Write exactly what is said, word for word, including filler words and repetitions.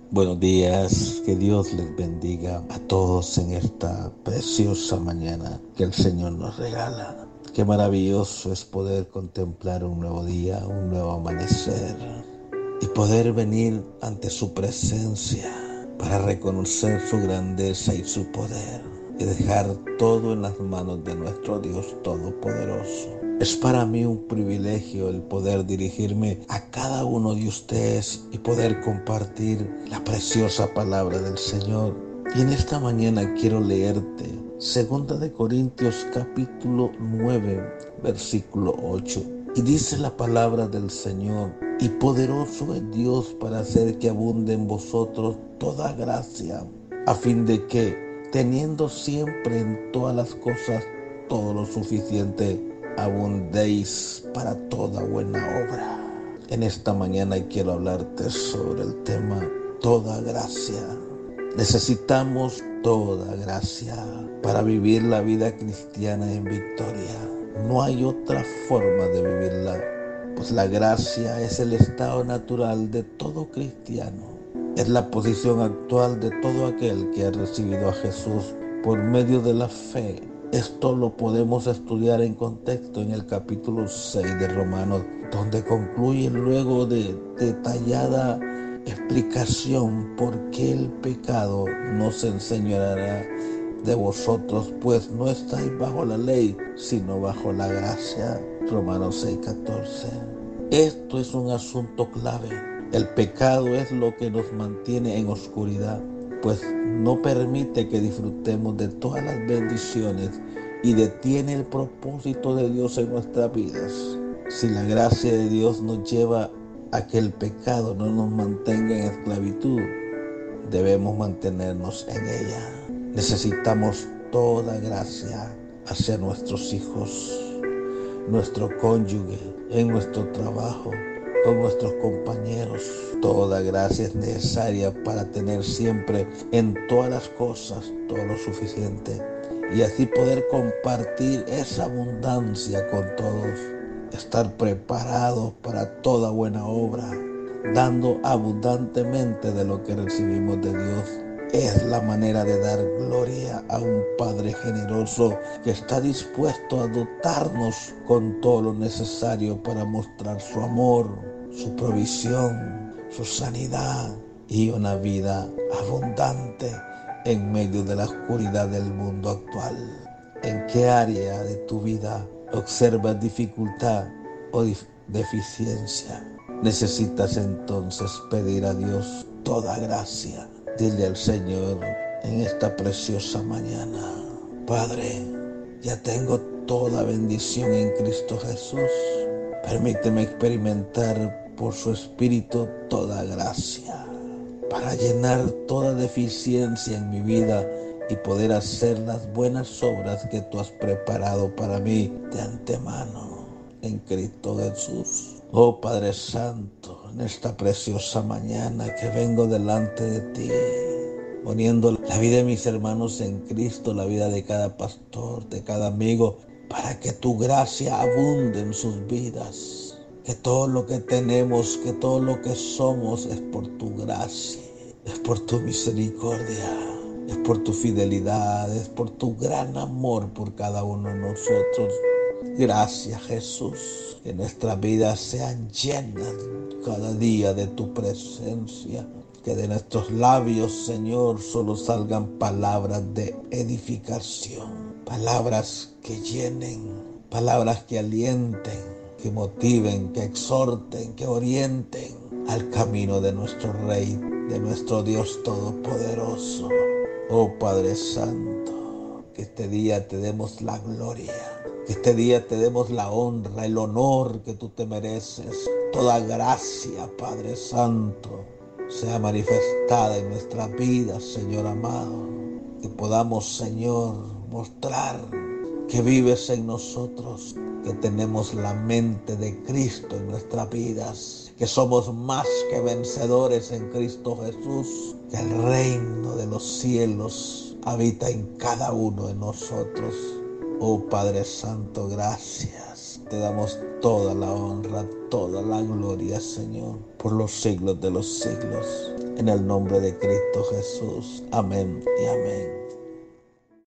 Buenos días, que Dios les bendiga a todos en esta preciosa mañana que el Señor nos regala. Qué maravilloso es poder contemplar un nuevo día, un nuevo amanecer y poder venir ante su presencia para reconocer su grandeza y su poder y dejar todo en las manos de nuestro Dios Todopoderoso. Es para mí un privilegio el poder dirigirme a cada uno de ustedes y poder compartir la preciosa palabra del Señor. Y en esta mañana quiero leerte Segunda de Corintios capítulo nueve, versículo ocho. Y dice la palabra del Señor: y poderoso es Dios para hacer que abunde en vosotros toda gracia, a fin de que, teniendo siempre en todas las cosas todo lo suficiente, abundéis para toda buena obra. En esta mañana quiero hablarte sobre el tema toda gracia. Necesitamos toda gracia para vivir la vida cristiana en victoria. No hay otra forma de vivirla, pues la gracia es el estado natural de todo cristiano. Es la posición actual de todo aquel que ha recibido a Jesús por medio de la fe. Esto lo podemos estudiar en contexto en el capítulo seis de Romanos, donde concluye luego de detallada explicación por qué el pecado no se enseñoreará de vosotros, pues no estáis bajo la ley, sino bajo la gracia. Romanos seis, catorce. Esto es un asunto clave. El pecado es lo que nos mantiene en oscuridad, pues no permite que disfrutemos de todas las bendiciones y detiene el propósito de Dios en nuestras vidas. Si la gracia de Dios nos lleva a que el pecado no nos mantenga en esclavitud, debemos mantenernos en ella. Necesitamos toda gracia hacia nuestros hijos, nuestro cónyuge, en nuestro trabajo, con nuestros compañeros. Toda gracia es necesaria para tener siempre en todas las cosas todo lo suficiente y así poder compartir esa abundancia con todos. Estar preparados para toda buena obra, dando abundantemente de lo que recibimos de Dios. Es la manera de dar gloria a un Padre generoso que está dispuesto a dotarnos con todo lo necesario para mostrar su amor, su provisión, su sanidad y una vida abundante en medio de la oscuridad del mundo actual. ¿En qué área de tu vida observas dificultad o dif- deficiencia? Necesitas entonces pedir a Dios toda gracia. Dile al Señor en esta preciosa mañana: Padre, ya tengo toda bendición en Cristo Jesús. Permíteme experimentar por su Espíritu toda gracia para llenar toda deficiencia en mi vida y poder hacer las buenas obras que tú has preparado para mí de antemano en Cristo Jesús. Oh Padre Santo, en esta preciosa mañana que vengo delante de ti, poniendo la vida de mis hermanos en Cristo, la vida de cada pastor, de cada amigo, para que tu gracia abunde en sus vidas. Que todo lo que tenemos, que todo lo que somos es por tu gracia, es por tu misericordia, es por tu fidelidad, es por tu gran amor por cada uno de nosotros. Gracias, Jesús, que nuestras vidas sean llenas cada día de tu presencia. Que de nuestros labios, Señor, solo salgan palabras de edificación, palabras que llenen, palabras que alienten, que motiven, que exhorten, que orienten al camino de nuestro Rey, de nuestro Dios Todopoderoso. Oh Padre Santo, que este día te demos la gloria, que este día te demos la honra, el honor que tú te mereces. Toda gracia, Padre Santo, sea manifestada en nuestras vidas, Señor amado. Que podamos, Señor, mostrar que vives en nosotros, que tenemos la mente de Cristo en nuestras vidas, que somos más que vencedores en Cristo Jesús, que el reino de los cielos habita en cada uno de nosotros. Oh Padre Santo, gracias. te damos toda la honra, toda la gloria, Señor, por los siglos de los siglos. En el nombre de Cristo Jesús. Amén y amén.